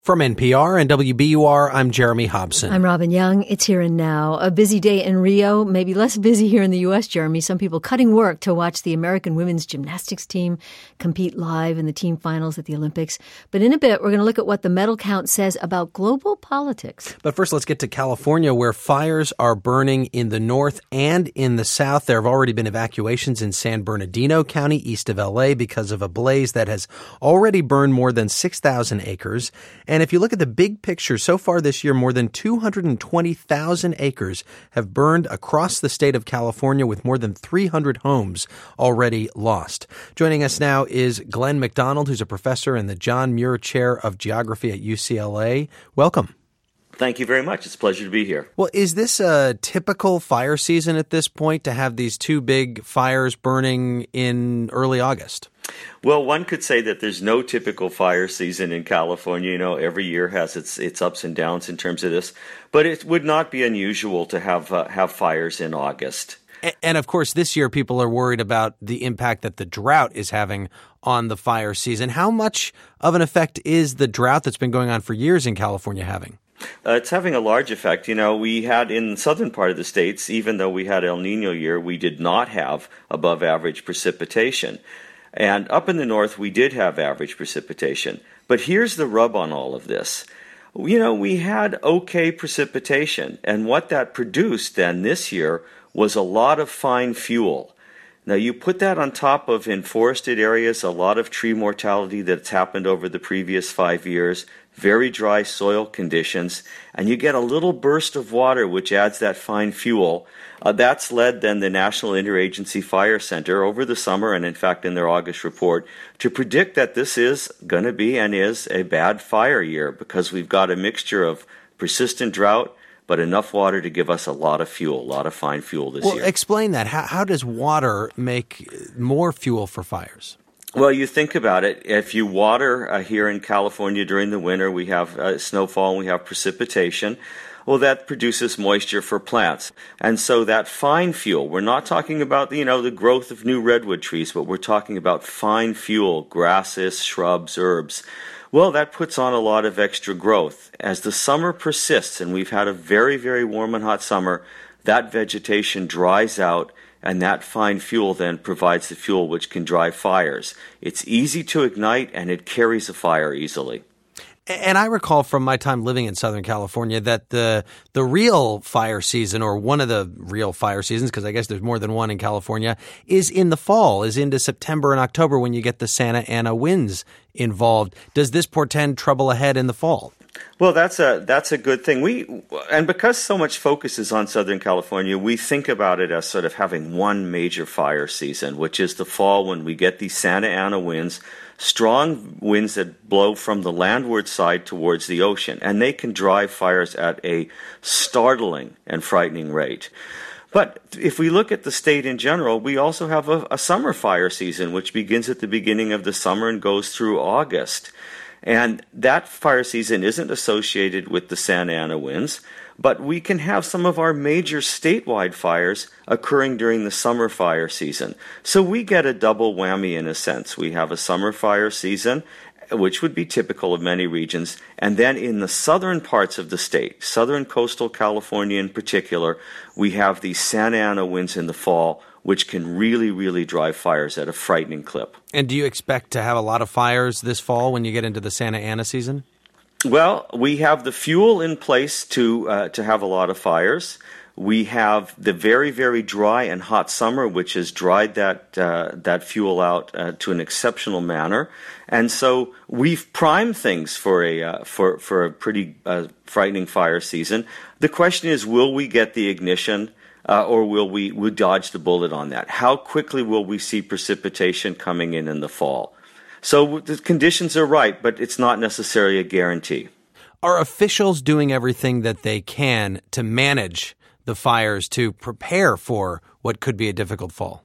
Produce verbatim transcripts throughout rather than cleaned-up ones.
From N P R and W B U R, I'm Jeremy Hobson. I'm Robin Young. It's Here and Now. A busy day in Rio, maybe less busy here in the U S, Jeremy. Some people cutting work to watch the American women's gymnastics team compete live in the team finals at the Olympics. But in a bit, we're going to look at what the medal count says about global politics. But first, let's get to California, where fires are burning in the north and in the south. There have already been evacuations in San Bernardino County, east of L A, because of a blaze that has already burned more than six thousand acres. And if you look at the big picture, so far this year, more than two hundred twenty thousand acres have burned across the state of California, with more than three hundred homes already lost. Joining us now is Glenn McDonald, who's a professor in the John Muir Chair of Geography at U C L A. Welcome. Thank you very much. It's a pleasure to be here. Well, is this a typical fire season at this point, to have these two big fires burning in early August? Well, one could say that there's no typical fire season in California. You know, every year has its its ups and downs in terms of this. But it would not be unusual to have uh, have fires in August. And, and of course, this year people are worried about the impact that the drought is having on the fire season. How much of an effect is the drought that's been going on for years in California having? Uh, it's having a large effect. You know, we had in the southern part of the states, even though we had El Nino year, we did not have above average precipitation. And up in the north, we did have average precipitation. But here's the rub on all of this. You know, we had okay precipitation. And what that produced then this year was a lot of fine fuel. Now, you put that on top of, in forested areas, a lot of tree mortality that's happened over the previous five years, very dry soil conditions, and you get a little burst of water which adds that fine fuel. Uh, that's led then the National Interagency Fire Center over the summer, and in fact in their August report, to predict that this is going to be and is a bad fire year, because we've got a mixture of persistent drought, but enough water to give us a lot of fuel, a lot of fine fuel this well, year. Well, explain that. How, how does water make more fuel for fires? Well, you think about it. If you water uh, here in California during the winter, we have uh, snowfall and we have precipitation. Well, that produces moisture for plants. And so that fine fuel, we're not talking about, you know, the growth of new redwood trees, but we're talking about fine fuel, grasses, shrubs, herbs. Well, that puts on a lot of extra growth. As the summer persists, and we've had a very, very warm and hot summer, that vegetation dries out, and that fine fuel then provides the fuel which can drive fires. It's easy to ignite, and it carries a fire easily. And I recall from my time living in Southern California that the the real fire season, or one of the real fire seasons, because I guess there's more than one in California, is in the fall, is into September and October, when you get the Santa Ana winds involved. Does this portend trouble ahead in the fall? Well, that's a that's a good thing. We and because so much focus is on Southern California, we think about it as sort of having one major fire season, which is the fall, when we get these Santa Ana winds, strong winds that blow from the landward side towards the ocean, and they can drive fires at a startling and frightening rate. But if we look at the state in general, we also have a, a summer fire season, which begins at the beginning of the summer and goes through August. And that fire season isn't associated with the Santa Ana winds, but we can have some of our major statewide fires occurring during the summer fire season. So we get a double whammy in a sense. We have a summer fire season, which would be typical of many regions, and then in the southern parts of the state, southern coastal California in particular, we have these Santa Ana winds in the fall, which can really, really drive fires at a frightening clip. And do you expect to have a lot of fires this fall when you get into the Santa Ana season? Well, we have the fuel in place to uh, to have a lot of fires. We have the very, very dry and hot summer, which has dried that uh, that fuel out uh, to an exceptional manner, and so we've primed things for a uh, for for a pretty uh, frightening fire season. The question is, will we get the ignition? Uh, or will we we'll dodge the bullet on that? How quickly will we see precipitation coming in in the fall? So the conditions are right, but it's not necessarily a guarantee. Are officials doing everything that they can to manage the fires, to prepare for what could be a difficult fall?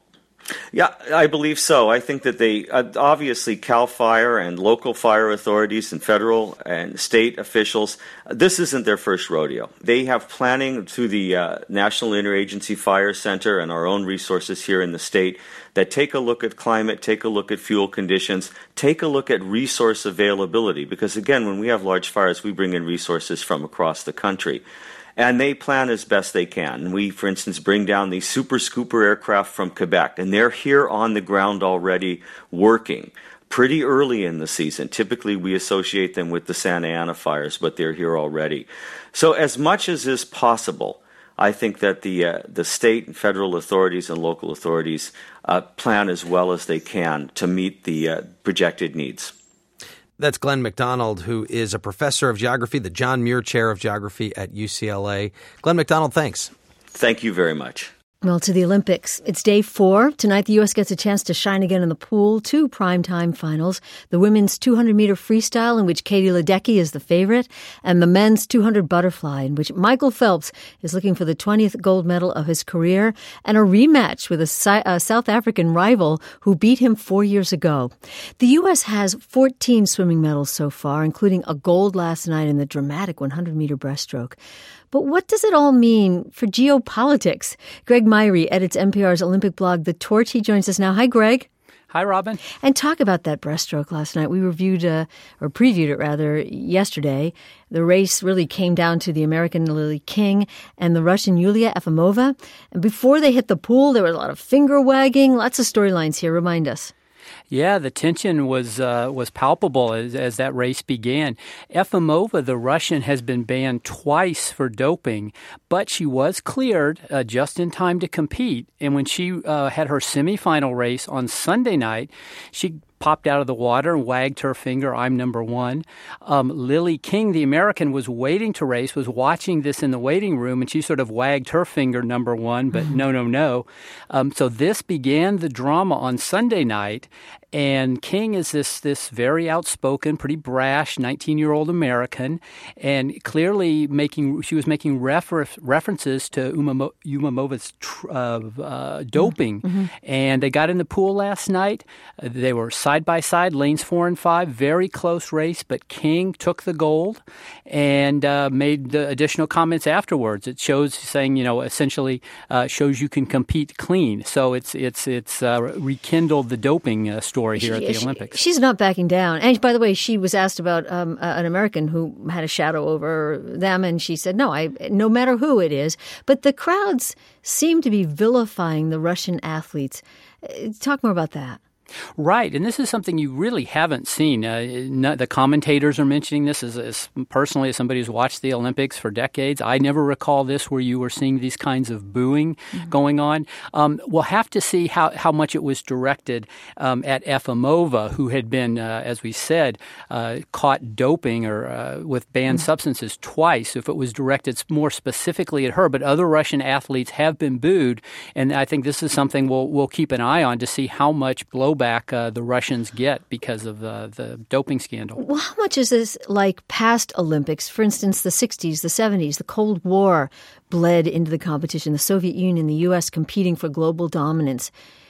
Yeah, I believe so. I think that they, uh, obviously CAL FIRE and local fire authorities and federal and state officials, this isn't their first rodeo. They have planning through the uh, National Interagency Fire Center and our own resources here in the state that take a look at climate, take a look at fuel conditions, take a look at resource availability. Because again, when we have large fires, we bring in resources from across the country. And they plan as best they can. We, for instance, bring down these Super Scooper aircraft from Quebec, and they're here on the ground already working pretty early in the season. Typically, we associate them with the Santa Ana fires, but they're here already. So as much as is possible, I think that the uh, the state and federal authorities and local authorities uh, plan as well as they can to meet the uh, projected needs. That's Glenn McDonald, who is a professor of geography, the John Muir Chair of Geography at U C L A. Glenn McDonald, thanks. Thank you very much. Well, to the Olympics. It's day four. Tonight, the U S gets a chance to shine again in the pool. Two primetime finals. The women's two hundred meter freestyle, in which Katie Ledecky is the favorite, and the men's two hundred butterfly, in which Michael Phelps is looking for the twentieth gold medal of his career, and a rematch with a, a South African rival who beat him four years ago. The U S has fourteen swimming medals so far, including a gold last night in the dramatic one hundred meter breaststroke. But what does it all mean for geopolitics? Greg Myrie edits N P R's Olympic blog, The Torch. He joins us now. Hi, Greg. Hi, Robin. And talk about that breaststroke last night. We reviewed, uh, or previewed it rather, yesterday. The race really came down to the American Lily King and the Russian Yulia Efimova. And before they hit the pool, there was a lot of finger wagging. Lots of storylines here. Remind us. Yeah, the tension was uh, was palpable as, as that race began. Efimova, the Russian, has been banned twice for doping, but she was cleared uh, just in time to compete. And when she uh, had her semifinal race on Sunday night, she popped out of the water and wagged her finger, I'm number one. Um, Lily King, the American, was waiting to race, was watching this in the waiting room, and she sort of wagged her finger, number one, but no, no, no. Um, so this began the drama on Sunday night, and King is this this very outspoken, pretty brash nineteen-year-old American, and clearly making she was making refer- references to Umamo- Umamova's tr- uh, uh, doping. Mm-hmm. And they got in the pool last night. Uh, they were side by side, lanes four and five, very close race. But King took the gold and uh, made the additional comments afterwards. It shows saying, you know, essentially uh, shows you can compete clean. So it's it's it's uh, rekindled the doping uh, story here at the she, Olympics. She's not backing down. And by the way, she was asked about um, uh, an American who had a shadow over them, and she said, no, I no matter who it is. But the crowds seem to be vilifying the Russian athletes. Uh, talk more about that. Right, and this is something you really haven't seen. Uh, no, the commentators are mentioning this as, as personally as somebody who's watched the Olympics for decades. I never recall this where you were seeing these kinds of booing mm-hmm. going on. Um, we'll have to see how, how much it was directed um, at Efimova, who had been, uh, as we said, uh, caught doping or uh, with banned mm-hmm. substances twice. If it was directed more specifically at her, but other Russian athletes have been booed, and I think this is something we'll we'll keep an eye on to see how much blowback back uh, the Russians get because of uh, the doping scandal. Well, how much is this like past Olympics? For instance, the sixties, the seventies, the Cold War bled into the competition, the Soviet Union, the U S competing for global dominance.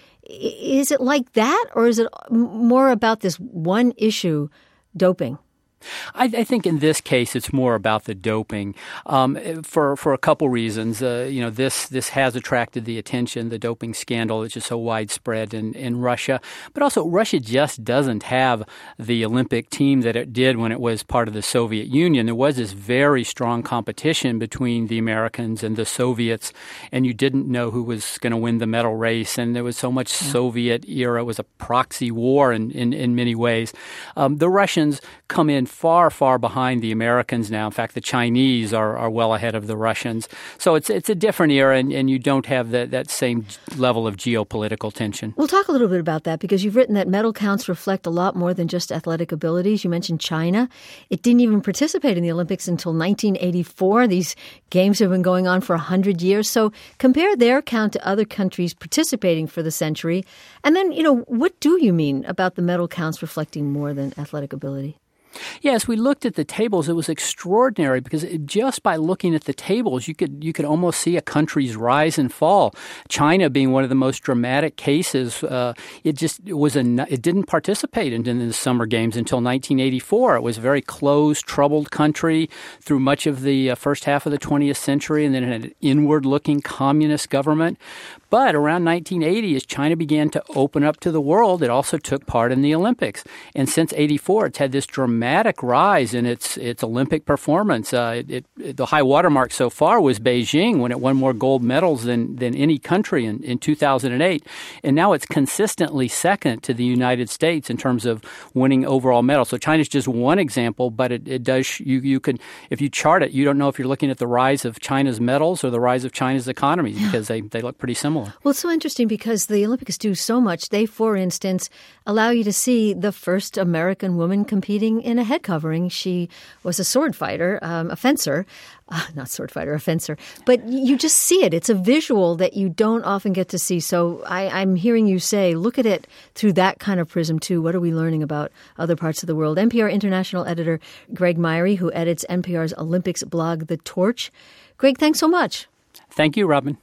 Is it like that, or is it more about this one issue, doping? I, I think in this case it's more about the doping um, for for a couple reasons. Uh, you know, this this has attracted the attention, the doping scandal, which is so widespread in, in Russia. But also, Russia just doesn't have the Olympic team that it did when it was part of the Soviet Union. There was this very strong competition between the Americans and the Soviets, and you didn't know who was going to win the medal race. And there was so much yeah. Soviet era. It was a proxy war in, in, in many ways. Um, the Russians come in far, far behind the Americans now. In fact, the Chinese are, are well ahead of the Russians. So it's it's a different era, and, and you don't have that, that same level of geopolitical tension. We'll talk a little bit about that because you've written that medal counts reflect a lot more than just athletic abilities. You mentioned China. It didn't even participate in the Olympics until nineteen eighty-four. These games have been going on for one hundred years. So compare their count to other countries participating for the century. And then, you know, what do you mean about the medal counts reflecting more than athletic ability? Yes, we looked at the tables. It was extraordinary because it, just by looking at the tables, you could you could almost see a country's rise and fall. China being one of the most dramatic cases, uh, it just it was a it didn't participate in, in the Summer Games until nineteen eighty-four. It was a very closed, troubled country through much of the uh, first half of the twentieth century, and then it had an inward-looking communist government. But around nineteen eighty, as China began to open up to the world, it also took part in the Olympics. And since eighty-four, it's had this dramatic rise in its its Olympic performance. Uh, it, it, the high watermark so far was Beijing, when it won more gold medals than, than any country in, in two thousand eight. And now it's consistently second to the United States in terms of winning overall medals. So China's just one example, but it, it does you you can if you chart it, you don't know if you're looking at the rise of China's medals or the rise of China's economy because they, they look pretty similar. Well, it's so interesting because the Olympics do so much. They, for instance, allow you to see the first American woman competing in a head covering. She was a sword fighter, um, a fencer, uh, not sword fighter, a fencer. But you just see it. It's a visual that you don't often get to see. So I, I'm hearing you say, look at it through that kind of prism, too. What are we learning about other parts of the world? N P R international editor Greg Myrie, who edits N P R's Olympics blog, The Torch. Greg, thanks so much. Thank you, Robin.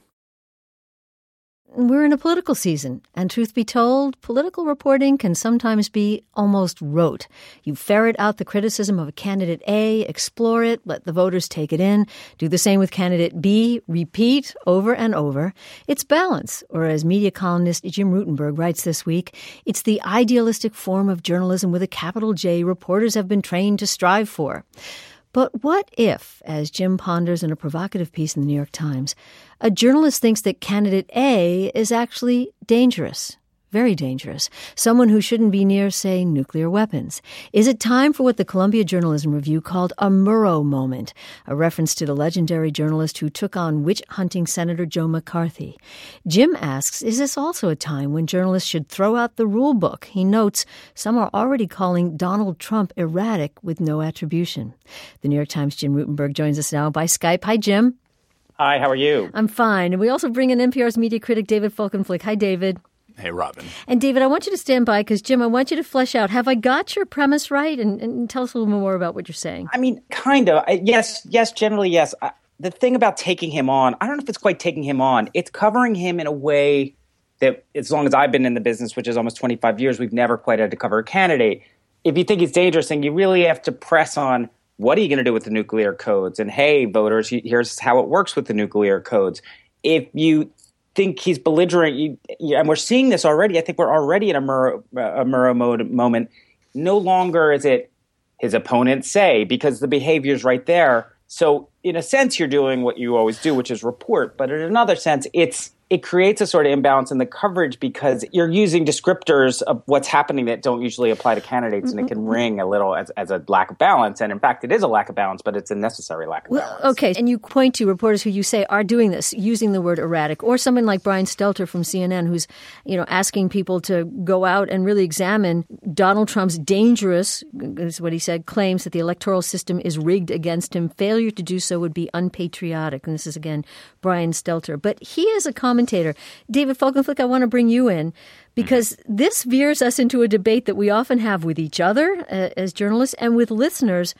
We're in a political season, and truth be told, political reporting can sometimes be almost rote. You ferret out the criticism of a candidate A, explore it, let the voters take it in, do the same with candidate B, repeat over and over. It's balance, or as media columnist Jim Rutenberg writes this week, it's the idealistic form of journalism with a capital J reporters have been trained to strive for. But what if, as Jim ponders in a provocative piece in the New York Times, a journalist thinks that candidate A is actually dangerous, very dangerous, someone who shouldn't be near, say, nuclear weapons? Is it time for what the Columbia Journalism Review called a Murrow moment, a reference to the legendary journalist who took on witch-hunting Senator Joe McCarthy? Jim asks, is this also a time when journalists should throw out the rule book? He notes some are already calling Donald Trump erratic with no attribution. The New York Times' Jim Rutenberg joins us now by Skype. Hi, Jim. Hi, how are you? I'm fine. And we also bring in N P R's media critic David Folkenflik. Hi, David. Hey, Robin. And David, I want you to stand by because, Jim, I want you to flesh out. Have I got your premise right? And, and tell us a little more about what you're saying. I mean, kind of. I, yes, yes, generally, yes. I, the thing about taking him on, I don't know if it's quite taking him on. It's covering him in a way that, as long as I've been in the business, which is almost twenty-five years, we've never quite had to cover a candidate. If you think he's dangerous, then you really have to press on, what are you going to do with the nuclear codes? And, hey, voters, here's how it works with the nuclear codes. If you think he's belligerent, you, you, and we're seeing this already. I think we're already in a Murrow, a Murrow mode, moment. No longer is it his opponents say, because the behavior's right there. So in a sense, you're doing what you always do, which is report. But in another sense, it's it creates a sort of imbalance in the coverage because you're using descriptors of what's happening that don't usually apply to candidates, and it can ring a little as, as a lack of balance. And in fact, it is a lack of balance, but it's a necessary lack of well, balance. Okay, and you point to reporters who you say are doing this, using the word erratic, or someone like Brian Stelter from C N N who's, you know, asking people to go out and really examine Donald Trump's dangerous, is what he said, claims that the electoral system is rigged against him. Failure to do so would be unpatriotic. And this is, again, Brian Stelter. But he is a commentator. David Folkenflik, I want to bring you in because this veers us into a debate that we often have with each other uh, as journalists and with listeners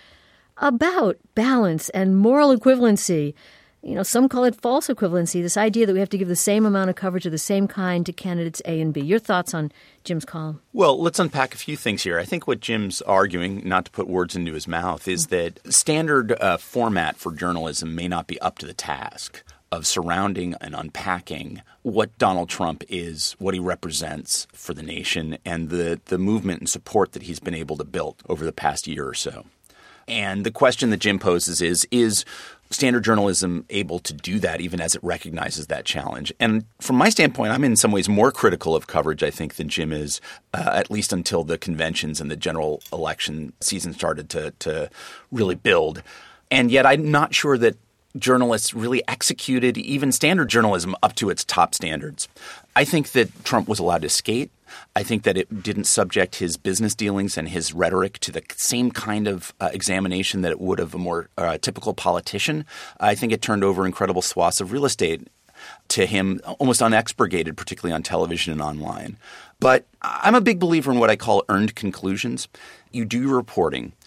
about balance and moral equivalency. You know, some call it false equivalency, this idea that we have to give the same amount of coverage of the same kind to candidates A and B. Your thoughts on Jim's column? Well, let's unpack a few things here. I think what Jim's arguing, not to put words into his mouth, is that standard uh, format for journalism may not be up to the task of surrounding and unpacking what Donald Trump is, what he represents for the nation, and the, the movement and support that he's been able to build over the past year or so. And the question that Jim poses is, is standard journalism able to do that even as it recognizes that challenge? And from my standpoint, I'm in some ways more critical of coverage, I think, than Jim is, uh, at least until the conventions and the general election season started to, to really build. And yet I'm not sure that journalists really executed even standard journalism up to its top standards. I think that Trump was allowed to skate. I think that it didn't subject his business dealings and his rhetoric to the same kind of uh, examination that it would of a more uh, typical politician. I think it turned over incredible swaths of real estate to him, almost unexpurgated, particularly on television and online. But I'm a big believer in what I call earned conclusions. You do your reporting.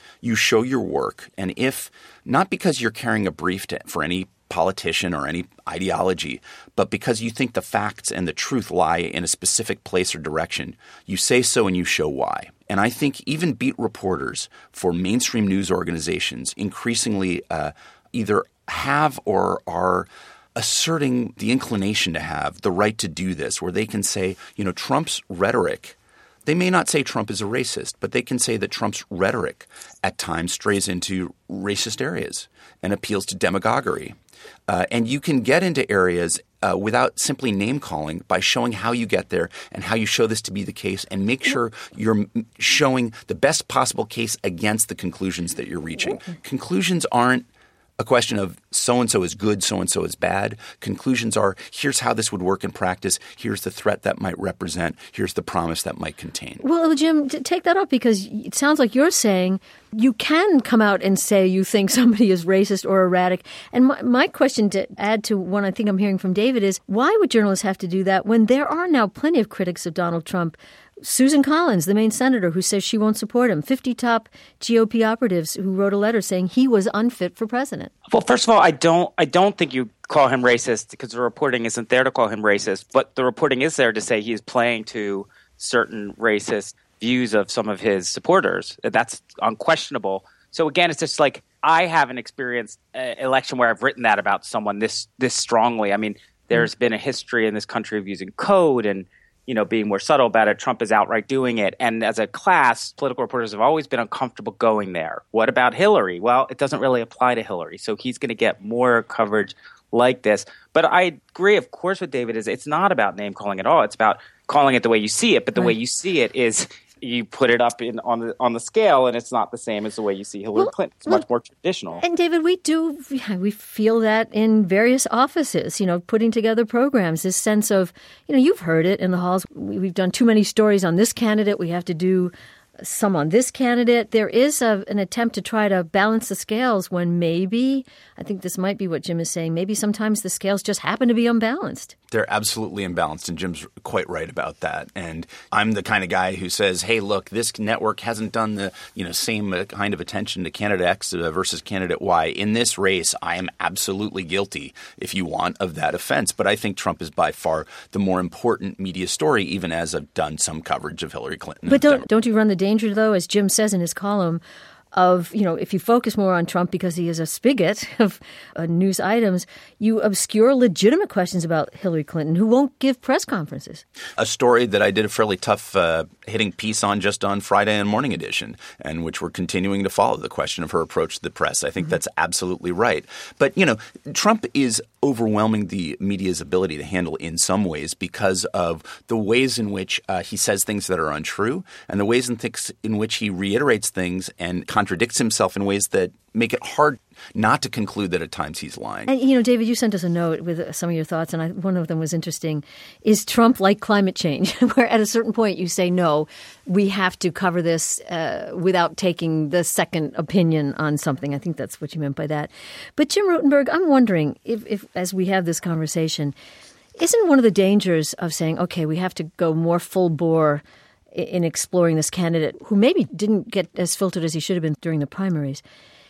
you show your work. And if, not because you're carrying a brief to, for any politician or any ideology, but because you think the facts and the truth lie in a specific place or direction, you say so and you show why. And I think even beat reporters for mainstream news organizations increasingly uh, either have or are asserting the inclination to have the right to do this, where they can say, you know, Trump's rhetoric, they may not say Trump is a racist, but they can say that Trump's rhetoric at times strays into racist areas and appeals to demagoguery. Uh, and you can get into areas uh, without simply name-calling by showing how you get there and how you show this to be the case and make sure you're showing the best possible case against the conclusions that you're reaching. Conclusions aren't a question of so-and-so is good, so-and-so is bad. Conclusions are, here's how this would work in practice. Here's the threat that might represent. Here's the promise that might contain. Well, Jim, take that up, because it sounds like you're saying you can come out and say you think somebody is racist or erratic. And my, my question to add to one I think I'm hearing from David is, why would journalists have to do that when there are now plenty of critics of Donald Trump? Susan Collins, the Maine senator, who says she won't support him. fifty top G O P operatives who wrote a letter saying he was unfit for president. Well, first of all, I don't I don't think you call him racist, because the reporting isn't there to call him racist. But the reporting is there to say he is playing to certain racist views of some of his supporters. That's unquestionable. So again, it's just like, I haven't experienced an election where I've written that about someone this this strongly. I mean, there's been a history in this country of using code and, you know, being more subtle about it. Trump is outright doing it. And as a class, political reporters have always been uncomfortable going there. What about Hillary? Well, it doesn't really apply to Hillary. So he's going to get more coverage like this. But I agree, of course, with David is it's not about name calling at all. It's about calling it the way you see it. But the right. way you see it is you put it up in on the on the scale, and it's not the same as the way you see Hillary well, Clinton. It's well, much more traditional. And David, we do we feel that in various offices, you know, putting together programs, this sense of, you know, you've heard it in the halls. We've done too many stories on this candidate. We have to do some on this candidate. There is a, an attempt to try to balance the scales when maybe, I think this might be what Jim is saying, maybe sometimes the scales just happen to be unbalanced. They're absolutely imbalanced, and Jim's quite right about that. And I'm the kind of guy who says, hey, look, this network hasn't done the you know same kind of attention to candidate X versus candidate Y. In this race, I am absolutely guilty, if you want, of that offense. But I think Trump is by far the more important media story, even as I've done some coverage of Hillary Clinton. But don't, don't you run the danger, though, as Jim says in his column, of, you know, if you focus more on Trump because he is a spigot of uh, news items, you obscure legitimate questions about Hillary Clinton, who won't give press conferences. A story that I did a fairly tough uh, hitting piece on just on Friday and Morning Edition, and which we're continuing to follow, the question of her approach to the press. I think mm-hmm. that's absolutely right. But, you know, Trump is overwhelming the media's ability to handle in some ways because of the ways in which uh, he says things that are untrue and the ways in, th- in which he reiterates things and contradicts himself in ways that make it hard not to conclude that at times he's lying. And, you know, David, you sent us a note with some of your thoughts, and I, one of them was interesting. Is Trump like climate change, where at a certain point you say, no, we have to cover this uh, without taking the second opinion on something? I think that's what you meant by that. But Jim Rutenberg, I'm wondering if, if as we have this conversation, isn't one of the dangers of saying, okay, we have to go more full bore in exploring this candidate who maybe didn't get as filtered as he should have been during the primaries?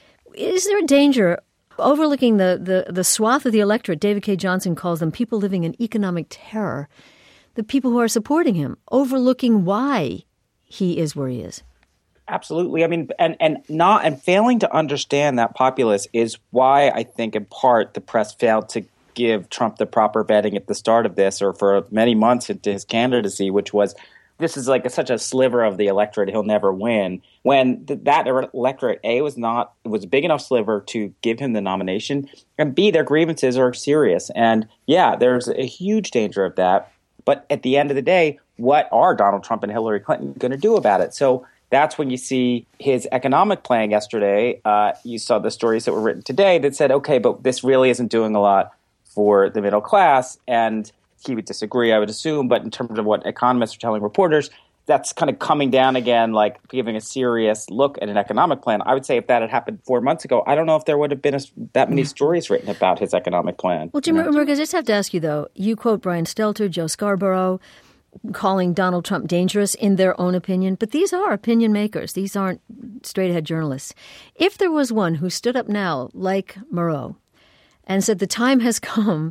Is there a danger overlooking the, the, the swath of the electorate? David K. Johnson calls them people living in economic terror, the people who are supporting him, overlooking why he is where he is. Absolutely. I mean, and, and not and failing to understand that populace is why I think in part the press failed to give Trump the proper vetting at the start of this, or for many months into his candidacy, which was, this is like a, such a sliver of the electorate, he'll never win. When th- that electorate, A, was not, it was a big enough sliver to give him the nomination, and B, their grievances are serious. And yeah, there's a huge danger of that. But at the end of the day, what are Donald Trump and Hillary Clinton going to do about it? So that's when you see his economic plan yesterday. Uh, you saw the stories that were written today that said, okay, but this really isn't doing a lot for the middle class. And he would disagree, I would assume, but in terms of what economists are telling reporters, that's kind of coming down again, like giving a serious look at an economic plan. I would say if that had happened four months ago, I don't know if there would have been a, that many stories written about his economic plan. Well, Jim Rutenberg, I just have to ask you, though, you quote Brian Stelter, Joe Scarborough. calling Donald Trump dangerous in their own opinion, but these are opinion makers. These aren't straight-ahead journalists. If there was one who stood up now, like Moreau, and said the time has come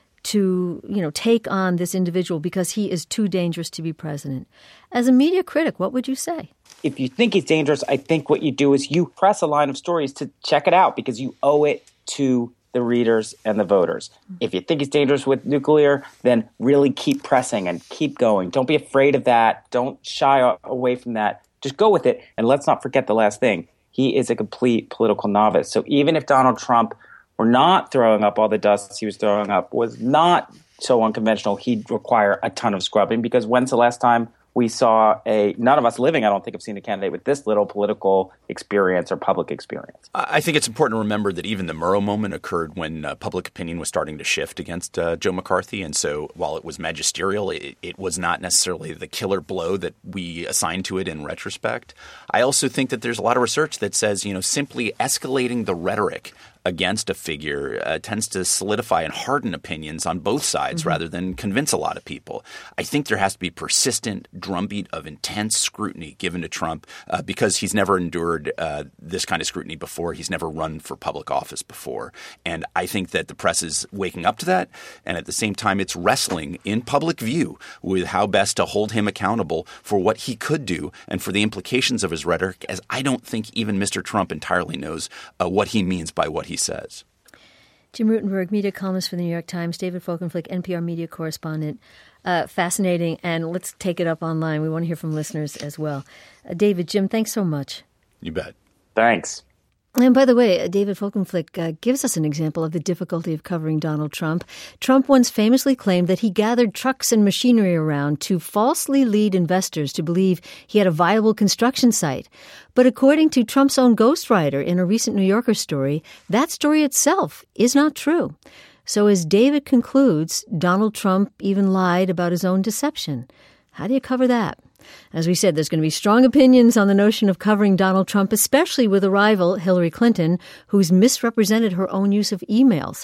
to, you know, take on this individual because he is too dangerous to be president, as a media critic, what would you say? If you think he's dangerous, I think what you do is you press a line of stories to check it out because you owe it to the readers and the voters. If you think he's dangerous with nuclear, then really keep pressing and keep going. Don't be afraid of that. Don't shy away from that. Just go with it. And let's not forget the last thing. He is a complete political novice. So even if Donald Trump were not throwing up all the dust he was throwing up, was not so unconventional, he'd require a ton of scrubbing, because when's the last time we saw a – none of us living, I don't think, have seen a candidate with this little political experience or public experience. I think it's important to remember that even the Murrow moment occurred when uh, public opinion was starting to shift against uh, Joe McCarthy. And so while it was magisterial, it, it was not necessarily the killer blow that we assigned to it in retrospect. I also think that there's a lot of research that says, you know, simply escalating the rhetoric against a figure uh, tends to solidify and harden opinions on both sides mm-hmm. rather than convince a lot of people. I think there has to be persistent drumbeat of intense scrutiny given to Trump uh, because he's never endured uh, this kind of scrutiny before. He's never run for public office before. And I think that the press is waking up to that. And at the same time, it's wrestling in public view with how best to hold him accountable for what he could do and for the implications of his rhetoric, as I don't think even Mister Trump entirely knows uh, what he means by what he says. Jim Rutenberg, media columnist for the New York Times, David Folkenflik, N P R media correspondent. Uh, fascinating, and let's take it up online. We want to hear from listeners as well. Uh, David, Jim, thanks so much. You bet. Thanks. And by the way, David Folkenflik uh, gives us an example of the difficulty of covering Donald Trump. Trump once famously claimed that he gathered trucks and machinery around to falsely lead investors to believe he had a viable construction site. But according to Trump's own ghostwriter in a recent New Yorker story, that story itself is not true. So as David concludes, Donald Trump even lied about his own deception. How do you cover that? As we said, there's going to be strong opinions on the notion of covering Donald Trump, especially with a rival, Hillary Clinton, who's misrepresented her own use of emails.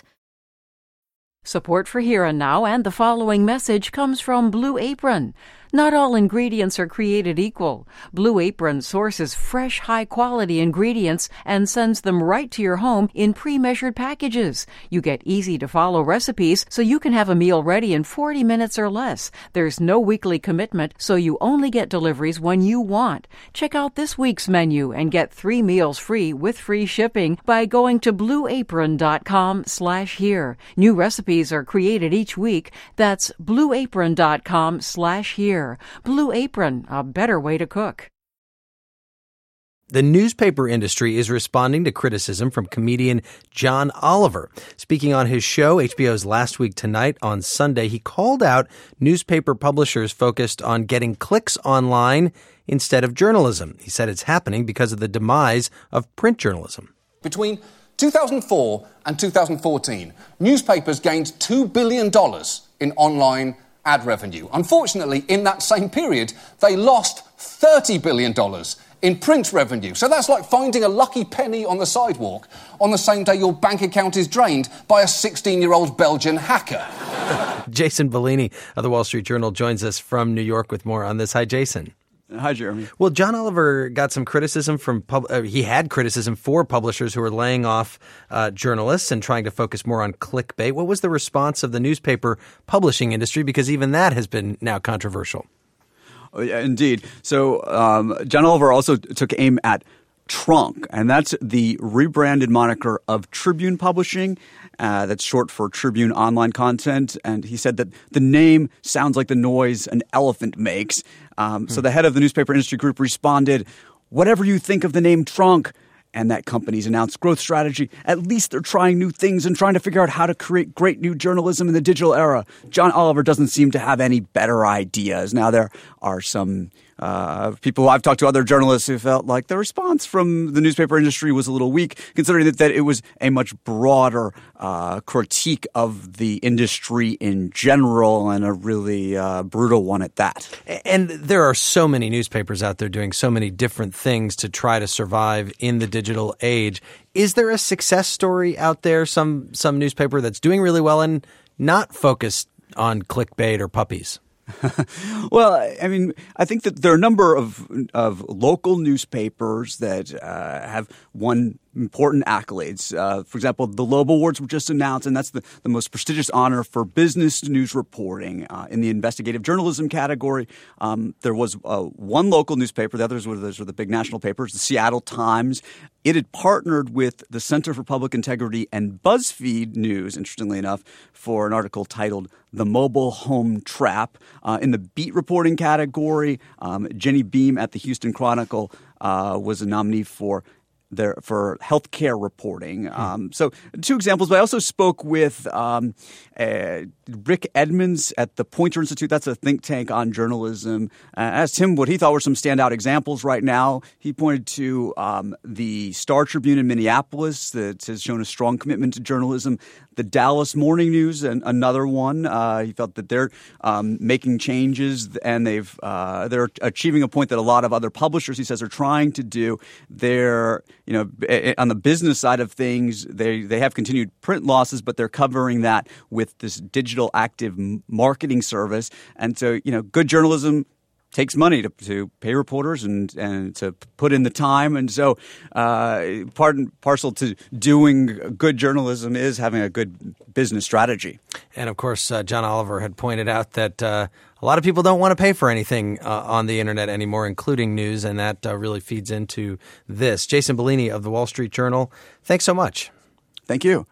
Support for Here and Now and the following message comes from Blue Apron. Not all ingredients are created equal. Blue Apron sources fresh, high-quality ingredients and sends them right to your home in pre-measured packages. You get easy-to-follow recipes so you can have a meal ready in forty minutes or less. There's no weekly commitment, so you only get deliveries when you want. Check out this week's menu and get three meals free with free shipping by going to blueapron.com slash here. New recipes are created each week. That's blueapron.com slash here. Blue Apron, a better way to cook. The newspaper industry is responding to criticism from comedian John Oliver. Speaking on his show, H B O's Last Week Tonight on Sunday, he called out newspaper publishers focused on getting clicks online instead of journalism. He said it's happening because of the demise of print journalism. Between two thousand four and two thousand fourteen, newspapers gained two billion dollars in online ad revenue. Unfortunately, in that same period, they lost thirty billion dollars in print revenue. So that's like finding a lucky penny on the sidewalk on the same day your bank account is drained by a sixteen-year-old Belgian hacker. Jason Bellini of the Wall Street Journal joins us from New York with more on this. Hi, Jason. Hi, Jeremy. Well, John Oliver got some criticism from pub- – uh, he had criticism for publishers who were laying off uh, journalists and trying to focus more on clickbait. What was the response of the newspaper publishing industry? Because even that has been now controversial. Oh, yeah, indeed. So um, John Oliver also took aim at Trunk, and that's the rebranded moniker of Tribune Publishing. Uh, that's short for Tribune Online Content. And he said that the name sounds like the noise an elephant makes. Um, hmm. So the head of the newspaper industry group responded, "Whatever you think of the name Trunk and that company's announced growth strategy, at least they're trying new things and trying to figure out how to create great new journalism in the digital era. John Oliver doesn't seem to have any better ideas." Now, there are some uh, people who I've talked to, other journalists, who felt like the response from the newspaper industry was a little weak, considering that, that it was a much broader uh, critique of the industry in general, and a really uh, brutal one at that. And there are so many newspapers out there doing so many different things to try to survive in the digital age. Is there a success story out there, some some newspaper that's doing really well and not focused on clickbait or puppies? Well, I mean, I think that there are a number of of local newspapers that uh, have won important accolades. Uh, for example, the Loeb Awards were just announced, and that's the, the most prestigious honor for business news reporting. Uh, in the investigative journalism category, um, there was uh, one local newspaper. The others were, those were the big national papers, the Seattle Times. It had partnered with the Center for Public Integrity and BuzzFeed News, interestingly enough, for an article titled The Mobile Home Trap. Uh, in the beat reporting category, um, Jenny Beam at the Houston Chronicle uh, was a nominee for There for healthcare reporting. Um, so two examples, but I also spoke with um, uh, Rick Edmonds at the Poynter Institute. That's a think tank on journalism. I uh, asked him what he thought were some standout examples right now. He pointed to um, the Star Tribune in Minneapolis that has shown a strong commitment to journalism. The Dallas Morning News, and another one. Uh, he felt that they're um, making changes and they've uh, they're achieving a point that a lot of other publishers, he says, are trying to do. They're you know on the business side of things, they they have continued print losses, but they're covering that with this digital active marketing service. And so you know, good journalism takes money to, to pay reporters and, and to put in the time. And so uh, part and parcel to doing good journalism is having a good business strategy. And, of course, uh, John Oliver had pointed out that uh, a lot of people don't want to pay for anything uh, on the Internet anymore, including news, and that uh, really feeds into this. Jason Bellini of the Wall Street Journal, thanks so much. Thank you.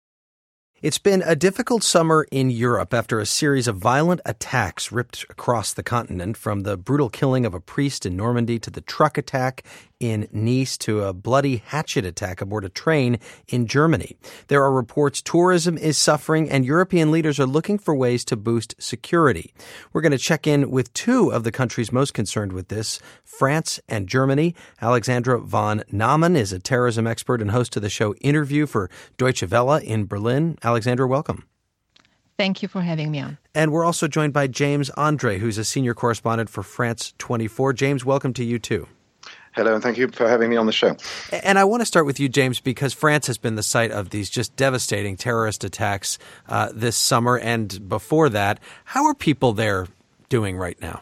It's been a difficult summer in Europe after a series of violent attacks ripped across the continent, from the brutal killing of a priest in Normandy to the truck attack in Nice to a bloody hatchet attack aboard a train in Germany. There are reports tourism is suffering and European leaders are looking for ways to boost security. We're going to check in with two of the countries most concerned with this, France and Germany. Alexandra von Naumann is a terrorism expert and host of the show Interview for Deutsche Welle in Berlin. Alexandra, welcome. Thank you for having me on. And we're also joined by James Andre, who's a senior correspondent for France twenty-four. James, welcome to you too. Hello, and thank you for having me on the show. And I want to start with you, James, because France has been the site of these just devastating terrorist attacks uh, this summer and before that. How are people there doing right now?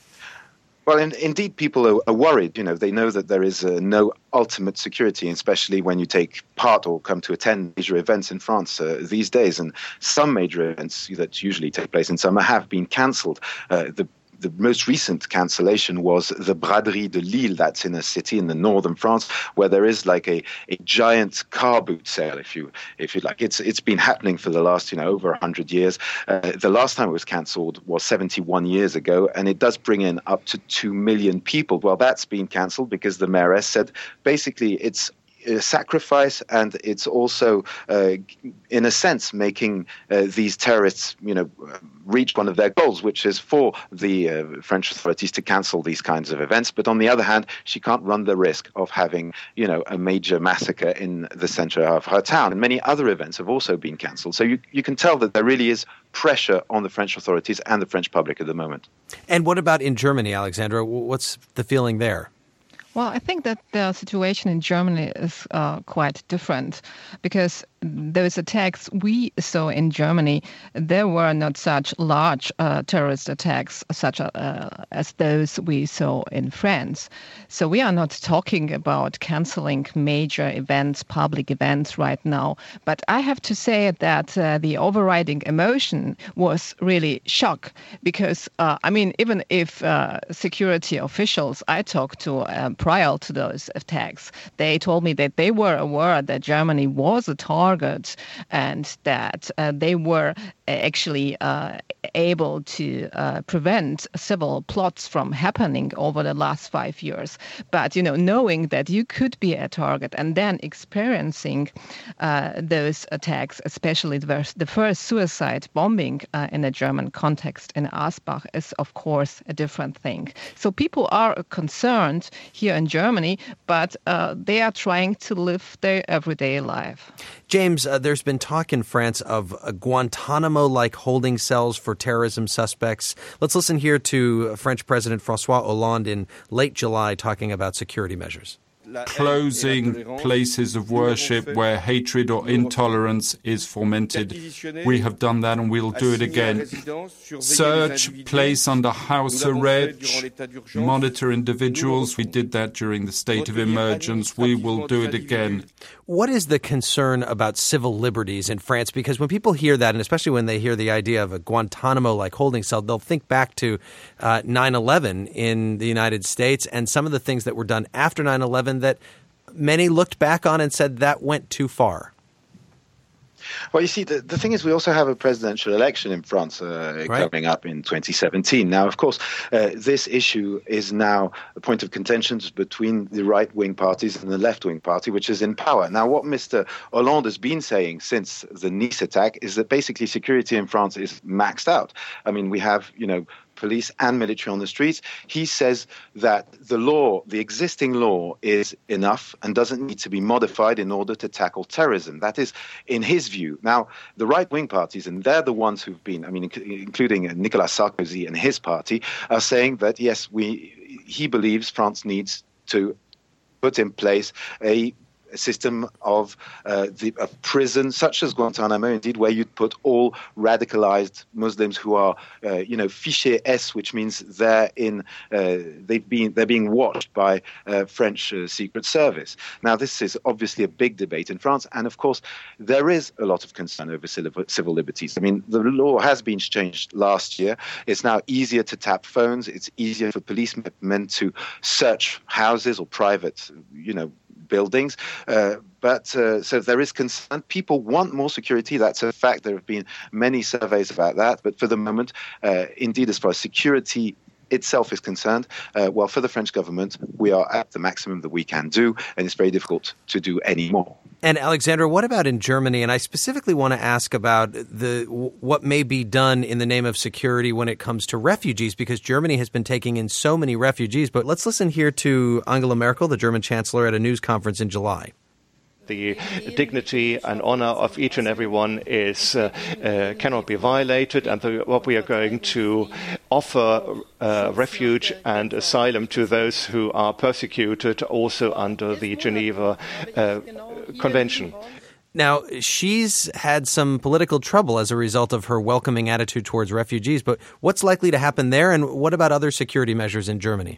Well, in, indeed, people are, are worried. You know, they know that there is uh, no ultimate security, especially when you take part or come to attend major events in France uh, these days. And some major events that usually take place in summer have been cancelled. Uh, the The most recent cancellation was the Braderie de Lille. That's in a city in the northern France where there is like a, a giant car boot sale, if you if you like. It's it's been happening for the last you know over one hundred years. Uh, the last time it was cancelled was seventy-one years ago, and it does bring in up to two million people. Well, that's been cancelled because the mayoress said basically it's a sacrifice, and it's also, uh, in a sense, making uh, these terrorists, you know, reach one of their goals, which is for the uh, French authorities to cancel these kinds of events. But on the other hand, she can't run the risk of having, you know, a major massacre in the center of her town. And many other events have also been cancelled. So you, you can tell that there really is pressure on the French authorities and the French public at the moment. And what about in Germany, Alexandra? What's the feeling there? Well, I think that the situation in Germany is uh, quite different, because those attacks we saw in Germany, there were not such large uh, terrorist attacks such a, uh, as those we saw in France. So we are not talking about canceling major events, public events right now. But I have to say that uh, the overriding emotion was really shock, because, uh, I mean, even if uh, security officials I talked to um, prior to those attacks, they told me that they were aware that Germany was a target and that uh, they were actually uh, able to uh, prevent several plots from happening over the last five years. But, you know, knowing that you could be a target and then experiencing uh, those attacks, especially the, the first suicide bombing uh, in a German context in Asbach, is, of course, a different thing. So people are concerned here in Germany, but uh, they are trying to live their everyday life. James, uh, there's been talk in France of uh, Guantanamo-like holding cells for terrorism suspects. Let's listen here to French President François Hollande in late July talking about security measures. closing places of worship where hatred or intolerance is fomented. We have done that and we'll do it again. Search, place under house arrest, monitor individuals. We did that during the state of emergence. We will do it again. What is the concern about civil liberties in France? Because when people hear that, and especially when they hear the idea of a Guantanamo-like holding cell, they'll think back to uh, nine eleven in the United States and some of the things that were done after nine eleven that many looked back on and said that went too far. Well, you see, the, the thing is we also have a presidential election in France uh, right. coming up in twenty seventeen. Now, of course, uh, this issue is now a point of contention between the right-wing parties and the left-wing party, which is in power. Now, what Mister Hollande has been saying since the Nice attack is that basically security in France is maxed out. I mean, we have, you know, police and military on the streets. He says that the law, the existing law, is enough and doesn't need to be modified in order to tackle terrorism. That is, in his view. Now, the right-wing parties, and they're the ones who've been, I mean, including Nicolas Sarkozy and his party, are saying that, yes, we, he believes France needs to put in place a a system of uh, the of prison, such as Guantanamo, indeed, where you'd put all radicalized Muslims who are, uh, you know, fiché S, which means they're in, uh, they've been they're being watched by uh, French uh, Secret Service. Now, this is obviously a big debate in France, and of course, there is a lot of concern over civil liberties. I mean, the law has been changed last year. It's now easier to tap phones. It's easier for policemen to search houses or private, you know, buildings. Uh, but uh, so there is concern. People want more security. That's a fact. There have been many surveys about that. But for the moment, uh, indeed, as far as security itself is concerned, uh, well, for the French government, we are at the maximum that we can do, and it's very difficult to do any more. And Alexandra, what about in Germany? And I specifically want to ask about the what may be done in the name of security when it comes to refugees, because Germany has been taking in so many refugees. But let's listen here to Angela Merkel, the German chancellor, at a news conference in July. The dignity and honor of each and every one is uh, uh, cannot be violated, and the, what we are going to offer uh, refuge and asylum to those who are persecuted, also under the Geneva uh, Convention. Now, she's had some political trouble as a result of her welcoming attitude towards refugees, but what's likely to happen there, and what about other security measures in Germany?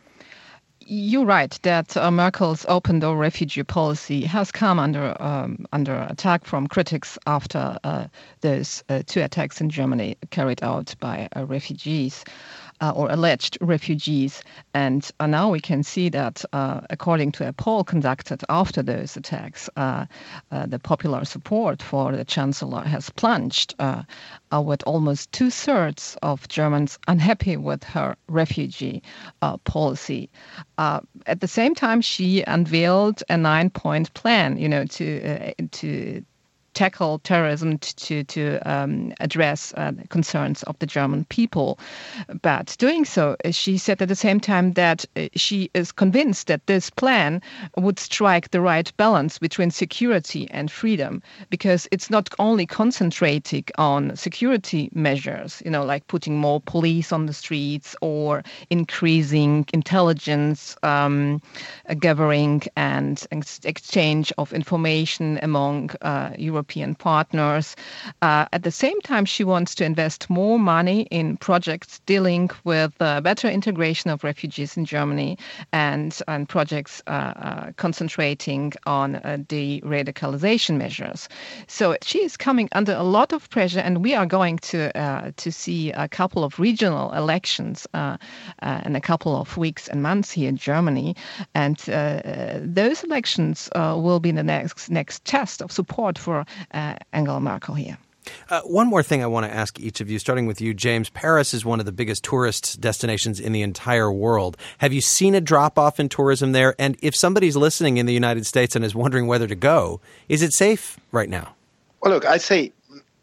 You're right that uh, Merkel's open-door refugee policy has come under um, under attack from critics after uh, those uh, two attacks in Germany carried out by uh, refugees. Uh, or alleged refugees. And uh, now we can see that, uh, according to a poll conducted after those attacks, uh, uh, the popular support for the Chancellor has plunged, uh, uh, with almost two-thirds of Germans unhappy with her refugee uh, policy. Uh, at the same time, she unveiled a nine-point plan, you know, to uh, to tackle terrorism, to to um, address uh, concerns of the German people. But doing so, she said at the same time that she is convinced that this plan would strike the right balance between security and freedom, because it's not only concentrating on security measures, you know, like putting more police on the streets or increasing intelligence um, gathering and ex- exchange of information among uh, European European partners. Uh, at the same time, she wants to invest more money in projects dealing with uh, better integration of refugees in Germany and, and projects uh, uh, concentrating on uh, de-radicalization measures. So she is coming under a lot of pressure, and we are going to uh, to see a couple of regional elections uh, uh, in a couple of weeks and months here in Germany. And uh, those elections uh, will be the next next test of support for Uh, Angela Merkel here. Uh, one more thing I want to ask each of you, starting with you, James. Paris is one of the biggest tourist destinations in the entire world. Have you seen a drop-off in tourism there? And if somebody's listening in the United States and is wondering whether to go, is it safe right now? Well, look, I'd say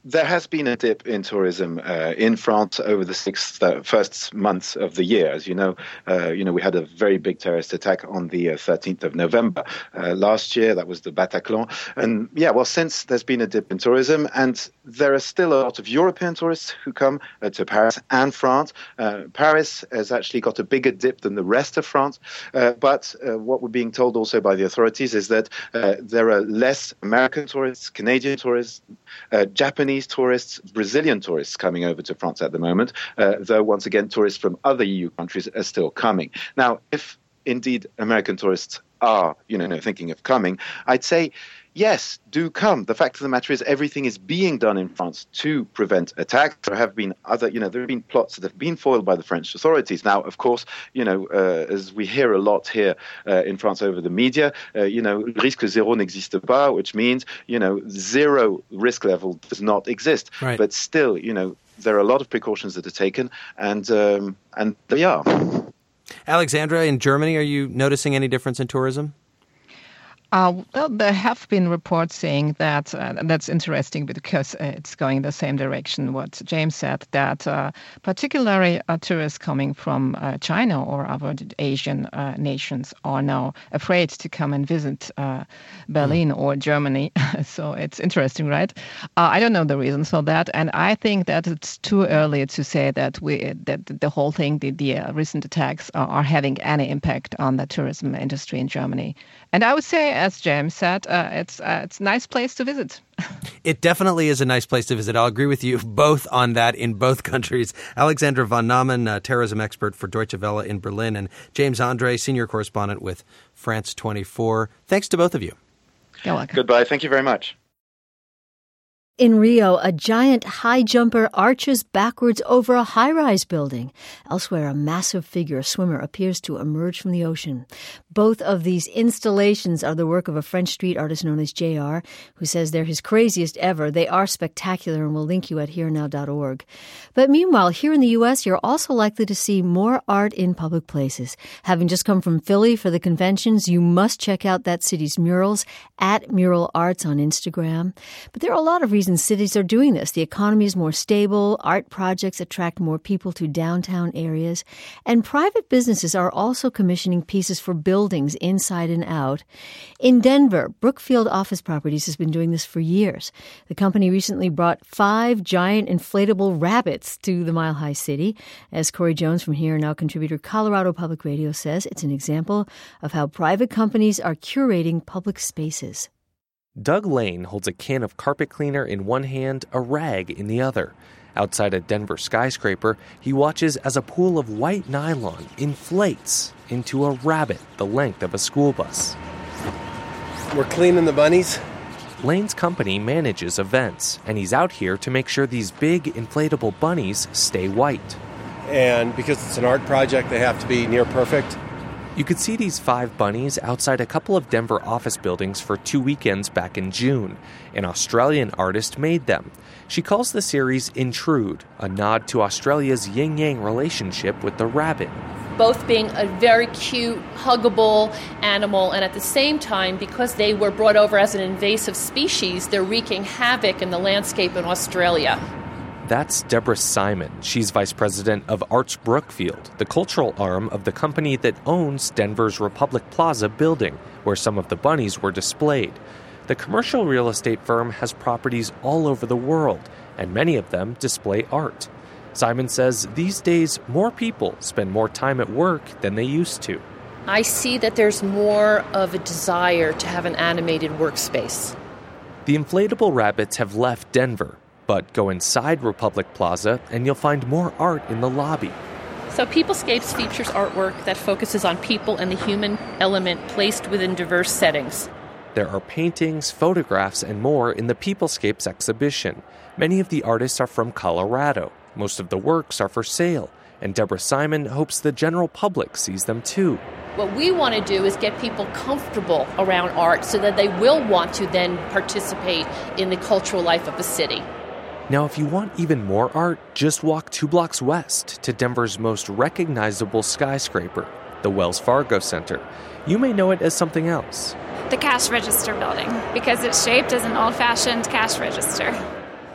there has been a dip in tourism uh, in France over the six uh, first months of the year. As you know, uh, you know we had a very big terrorist attack on the uh, thirteenth of November uh, last year. That was the Bataclan. And yeah, well, since there's been a dip in tourism, and there are still a lot of European tourists who come uh, to Paris and France. Uh, Paris has actually got a bigger dip than the rest of France. Uh, but uh, what we're being told also by the authorities is that uh, there are less American tourists, Canadian tourists, uh, Japanese tourists, Brazilian tourists coming over to France at the moment, uh, though once again tourists from other E U countries are still coming. Now, if indeed American tourists are, you know, thinking of coming, I'd say, yes, do come. The fact of the matter is everything is being done in France to prevent attacks. There have been other, you know, there have been plots that have been foiled by the French authorities. Now, of course, you know, uh, as we hear a lot here uh, in France over the media, uh, you know, risque zéro n'existe pas, which means, you know, zero risk level does not exist. Right. But still, you know, there are a lot of precautions that are taken, and um, and they are. Alexandra, in Germany, are you noticing any difference in tourism? Uh, well, there have been reports saying that, uh, that's interesting because uh, it's going the same direction, what James said, that uh, particularly uh, tourists coming from uh, China or other Asian uh, nations are now afraid to come and visit uh, Berlin mm. or Germany. So it's interesting, right? Uh, I don't know the reasons for that. And I think that it's too early to say that we that the whole thing, the, the uh, recent attacks are, are having any impact on the tourism industry in Germany. And I would say, as James said, uh, it's uh, it's a nice place to visit. It definitely is a nice place to visit. I'll agree with you both on that in both countries. Alexandra von Namen, uh, terrorism expert for Deutsche Welle in Berlin, and James Andre, senior correspondent with France twenty-four. Thanks to both of you. You're welcome. Goodbye. Thank you very much. In Rio, a giant high jumper arches backwards over a high-rise building. Elsewhere, a massive figure, a swimmer, appears to emerge from the ocean. Both of these installations are the work of a French street artist known as J R, who says they're his craziest ever. They are spectacular, and we'll link you at here now dot org. But meanwhile, here in the U S, you're also likely to see more art in public places. Having just come from Philly for the conventions, you must check out that city's murals at Mural Arts on Instagram. But there are a lot of reasons cities are doing this. The economy is more stable, art projects attract more people to downtown areas, and private businesses are also commissioning pieces for buildings inside and out. In Denver, Brookfield Office Properties has been doing this for years. The company recently brought five giant inflatable rabbits to the Mile High City. As Corey Jones from Here Now contributor Colorado Public Radio says, it's an example of how private companies are curating public spaces. Doug Lane holds a can of carpet cleaner in one hand, a rag in the other. Outside a Denver skyscraper, he watches as a pool of white nylon inflates into a rabbit the length of a school bus. We're cleaning the bunnies. Lane's company manages events, and he's out here to make sure these big inflatable bunnies stay white. And because it's an art project, they have to be near perfect. You could see these five bunnies outside a couple of Denver office buildings for two weekends back in June. An Australian artist made them. She calls the series Intrude, a nod to Australia's yin-yang relationship with the rabbit. Both being a very cute, huggable animal, and at the same time, because they were brought over as an invasive species, they're wreaking havoc in the landscape in Australia. That's Deborah Simon. She's vice president of Arts Brookfield, the cultural arm of the company that owns Denver's Republic Plaza building, where some of the bunnies were displayed. The commercial real estate firm has properties all over the world, and many of them display art. Simon says these days more people spend more time at work than they used to. I see that there's more of a desire to have an animated workspace. The inflatable rabbits have left Denver. But go inside Republic Plaza and you'll find more art in the lobby. So Peoplescapes features artwork that focuses on people and the human element placed within diverse settings. There are paintings, photographs, and more in the Peoplescapes exhibition. Many of the artists are from Colorado. Most of the works are for sale, and Deborah Simon hopes the general public sees them too. What we want to do is get people comfortable around art so that they will want to then participate in the cultural life of the city. Now, if you want even more art, just walk two blocks west to Denver's most recognizable skyscraper, the Wells Fargo Center. You may know it as something else. The cash register building, because it's shaped as an old-fashioned cash register.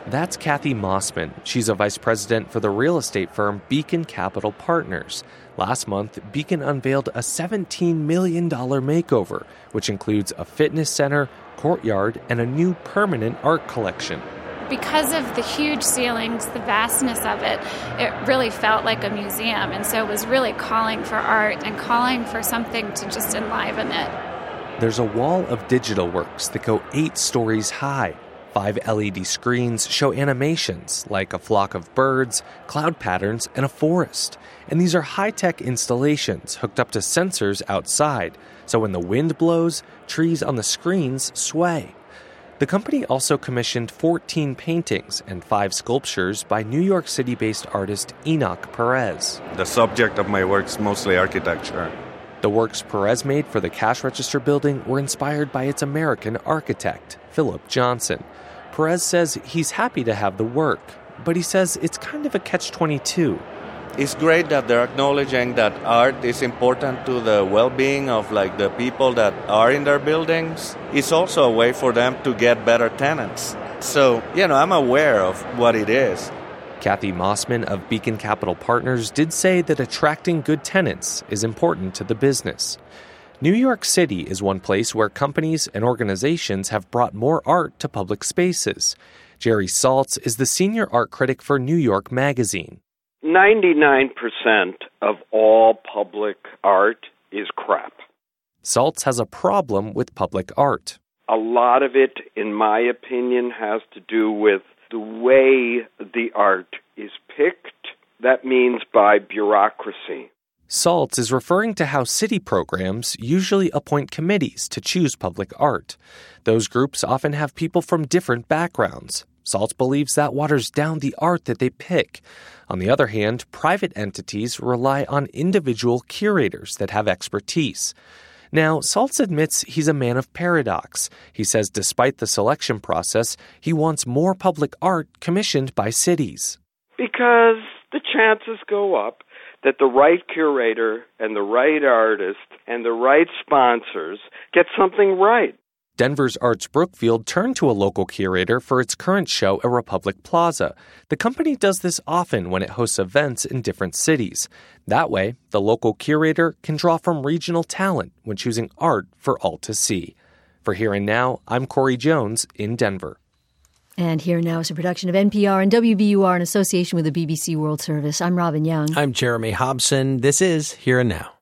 That's Kathy Mossman. She's a vice president for the real estate firm Beacon Capital Partners. Last month, Beacon unveiled a seventeen million dollars makeover, which includes a fitness center, courtyard, and a new permanent art collection. Because of the huge ceilings, the vastness of it, it really felt like a museum. And so it was really calling for art and calling for something to just enliven it. There's a wall of digital works that go eight stories high. Five L E D screens show animations like a flock of birds, cloud patterns, and a forest. And these are high-tech installations hooked up to sensors outside, so when the wind blows, trees on the screens sway. The company also commissioned fourteen paintings and five sculptures by New York City-based artist Enoch Perez. The subject of my work is mostly architecture. The works Perez made for the cash register building were inspired by its American architect, Philip Johnson. Perez says he's happy to have the work, but he says it's kind of a catch twenty-two. It's great that they're acknowledging that art is important to the well-being of like the people that are in their buildings. It's also a way for them to get better tenants. So, you know, I'm aware of what it is. Kathy Mossman of Beacon Capital Partners did say that attracting good tenants is important to the business. New York City is one place where companies and organizations have brought more art to public spaces. Jerry Saltz is the senior art critic for New York Magazine. ninety-nine percent of all public art is crap. Saltz has a problem with public art. A lot of it, in my opinion, has to do with the way the art is picked. That means by bureaucracy. Saltz is referring to how city programs usually appoint committees to choose public art. Those groups often have people from different backgrounds. Saltz believes that waters down the art that they pick. On the other hand, private entities rely on individual curators that have expertise. Now, Saltz admits he's a man of paradox. He says despite the selection process, he wants more public art commissioned by cities. Because the chances go up that the right curator and the right artist and the right sponsors get something right. Denver's Arts Brookfield turned to a local curator for its current show at Republic Plaza. The company does this often when it hosts events in different cities. That way, the local curator can draw from regional talent when choosing art for all to see. For Here and Now, I'm Corey Jones in Denver. And Here Now is a production of N P R and W B U R in association with the B B C World Service. I'm Robin Young. I'm Jeremy Hobson. This is Here and Now.